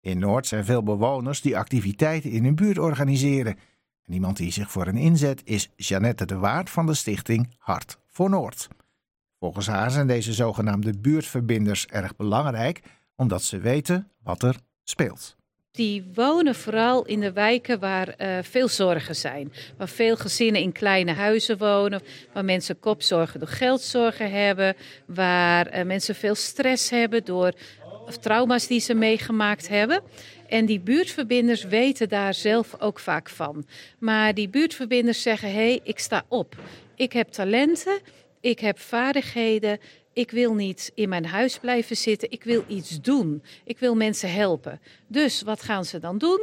In Noord zijn veel bewoners die activiteiten in hun buurt organiseren. En iemand die zich voor hen inzet is Jeannette de Waard van de stichting Hart voor Noord. Volgens haar zijn deze zogenaamde buurtverbinders erg belangrijk, omdat ze weten wat er speelt. Die wonen vooral in de wijken waar veel zorgen zijn. Waar veel gezinnen in kleine huizen wonen. Waar mensen kopzorgen door geldzorgen hebben. Waar mensen veel stress hebben door trauma's die ze meegemaakt hebben. En die buurtverbinders weten daar zelf ook vaak van. Maar die buurtverbinders zeggen, hé, ik sta op. Ik heb talenten, ik heb vaardigheden. Ik wil niet in mijn huis blijven zitten. Ik wil iets doen. Ik wil mensen helpen. Dus wat gaan ze dan doen?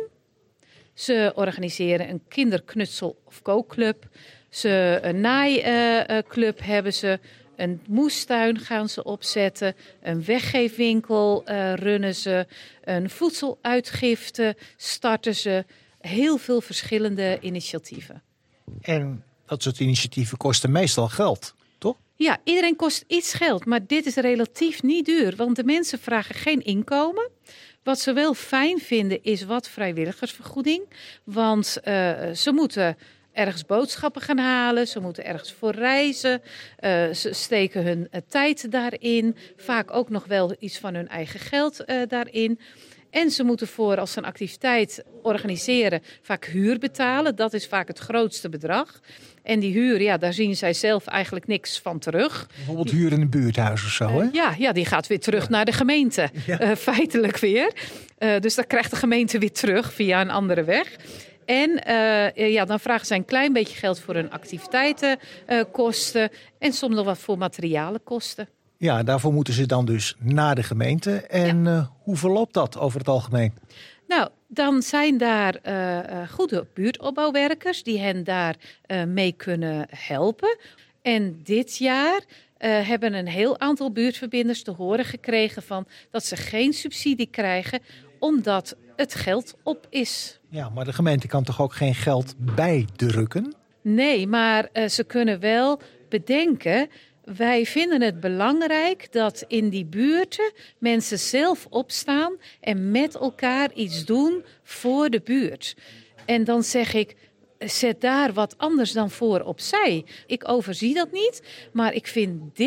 Ze organiseren een kinderknutsel- of kookclub. Een naaiclub hebben ze. Een moestuin gaan ze opzetten. Een weggeefwinkel runnen ze. Een voedseluitgifte starten ze. Heel veel verschillende initiatieven. En dat soort initiatieven kosten meestal geld. Ja, iedereen kost iets geld, maar dit is relatief niet duur. Want de mensen vragen geen inkomen. Wat ze wel fijn vinden is wat vrijwilligersvergoeding. Want ze moeten ergens boodschappen gaan halen. Ze moeten ergens voor reizen. Ze steken hun tijd daarin. Vaak ook nog wel iets van hun eigen geld daarin. En ze moeten als ze een activiteit organiseren vaak huur betalen. Dat is vaak het grootste bedrag. En die huur, ja, daar zien zij zelf eigenlijk niks van terug. Bijvoorbeeld huur in een buurthuis of zo, hè? Ja, die gaat weer terug naar de gemeente. Ja. Feitelijk weer. Dus dat krijgt de gemeente weer terug via een andere weg. En dan vragen zij een klein beetje geld voor hun activiteitenkosten. En soms nog wat voor materialenkosten. Ja, daarvoor moeten ze dan dus naar de gemeente. En hoe verloopt dat over het algemeen? Nou, dan zijn daar goede buurtopbouwwerkers die hen daar mee kunnen helpen. En dit jaar hebben een heel aantal buurtverbinders te horen gekregen dat ze geen subsidie krijgen omdat het geld op is. Ja, maar de gemeente kan toch ook geen geld bijdrukken? Nee, maar ze kunnen wel bedenken. Wij vinden het belangrijk dat in die buurten mensen zelf opstaan en met elkaar iets doen voor de buurt. En dan zeg ik, zet daar wat anders dan voor opzij. Ik overzie dat niet, maar ik vind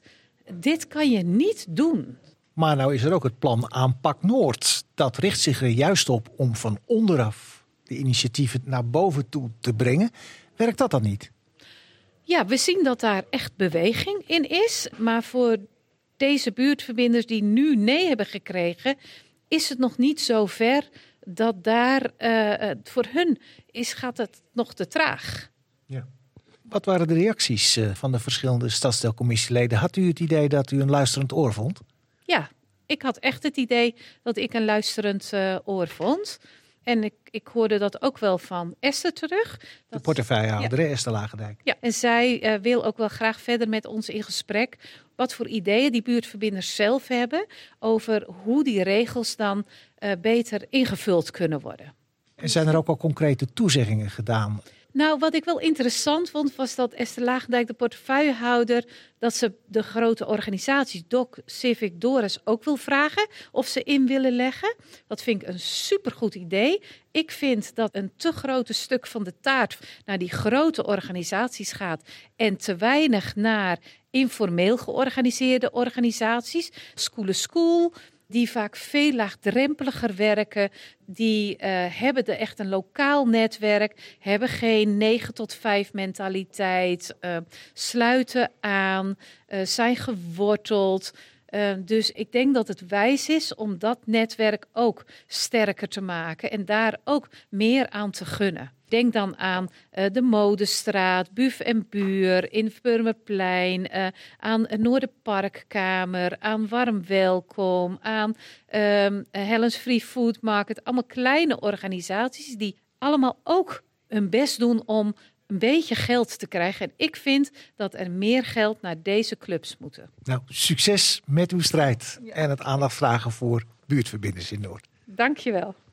dit kan je niet doen. Maar nou is er ook het plan Aanpak Noord. Dat richt zich er juist op om van onderaf de initiatieven naar boven toe te brengen. Werkt dat dan niet? Ja, we zien dat daar echt beweging in is. Maar voor deze buurtverbinders die nu nee hebben gekregen, is het nog niet zo ver dat daar voor hun gaat het nog te traag. Ja. Wat waren de reacties van de verschillende stadsdeelcommissieleden? Had u het idee dat u een luisterend oor vond? Ja, ik had echt het idee dat ik een luisterend oor vond. En ik hoorde dat ook wel van Esther terug. De portefeuillehouder, Esther Lagendijk. Ja, en zij wil ook wel graag verder met ons in gesprek. Wat voor ideeën die buurtverbinders zelf hebben over hoe die regels dan beter ingevuld kunnen worden. En zijn er ook al concrete toezeggingen gedaan? Nou, wat ik wel interessant vond, was dat Esther Lagendijk, de portefeuillehouder, dat ze de grote organisaties, DOC, Civic, Doris, ook wil vragen of ze in willen leggen. Dat vind ik een supergoed idee. Ik vind dat een te grote stuk van de taart naar die grote organisaties gaat en te weinig naar informeel georganiseerde organisaties. School, die vaak veel laagdrempeliger werken. Die hebben echt een lokaal netwerk, hebben geen 9 tot 5 mentaliteit, sluiten aan, zijn geworteld. Dus ik denk dat het wijs is om dat netwerk ook sterker te maken en daar ook meer aan te gunnen. Denk dan aan de Modestraat, Buf en Buur, in Purmerplein, aan Noorderparkkamer, aan Warm Welkom, aan Helen's Free Food Market. Allemaal kleine organisaties die allemaal ook hun best doen om een beetje geld te krijgen. En ik vind dat er meer geld naar deze clubs moeten. Nou, succes met uw strijd en het aandacht vragen voor buurtverbinders in Noord. Dank je wel.